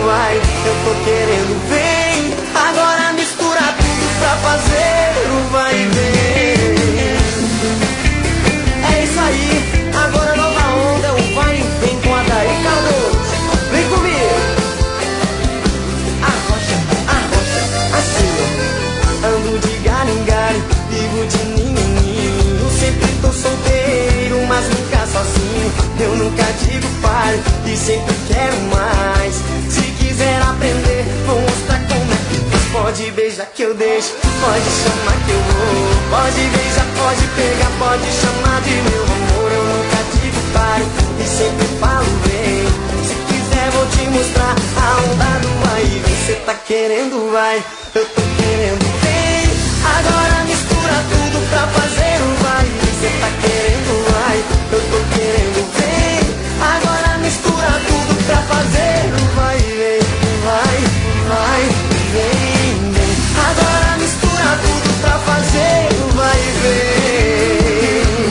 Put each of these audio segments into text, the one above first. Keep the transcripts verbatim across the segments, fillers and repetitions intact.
vai, eu tô querendo, vem. Agora mistura tudo pra fazer o vai e vem. É isso aí, agora nova onda, o vai e vem com a Daí Cardoso. Vem comigo. Arrocha, arrocha, assim ó. Ando de galho em galho, vivo de ninho em ninho. Sempre tô solteiro, mas nunca sozinho. Eu nunca digo pare e sempre quero mais. Se quiser aprender, vou mostrar como é que faz. Pode beijar que eu deixo, pode chamar que eu vou. Pode beijar, pode pegar, pode chamar de meu amor. Eu nunca digo pare e sempre falo bem. Se quiser vou te mostrar a onda do vai e vem. Cê tá querendo vai, eu tô querendo vem. Agora mistura tudo pra fazer o vai e vem. Cê tá querendo vai, eu tô querendo vem. Agora mistura tudo pra fazer o vai e vem. Vai, vai, vem, vem. Agora mistura tudo pra fazer o vai e vem.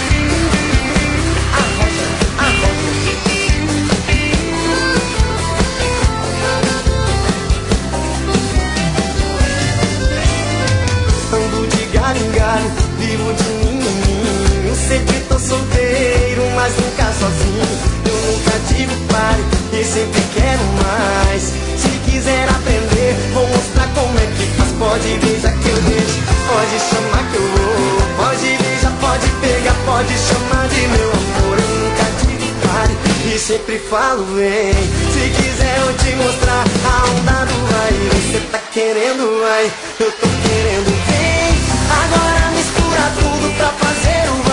Arrocha, arrocha. Ando de galho em galho, vivo de ninho em ninho. Sempre tô solteiro, mas nunca sozinho. Eu nunca digo pare e sempre quero mais. Se quiser aprender, vou mostrar como é que faz. Pode beijar que eu deixo, pode chamar que eu vou. Pode beijar, pode pegar, pode chamar de meu amor. Eu nunca digo pare e sempre falo vem. Se quiser eu te mostrar a onda do vai e vem. Cê tá querendo vai, eu tô querendo vem. Agora mistura tudo pra fazer o vai.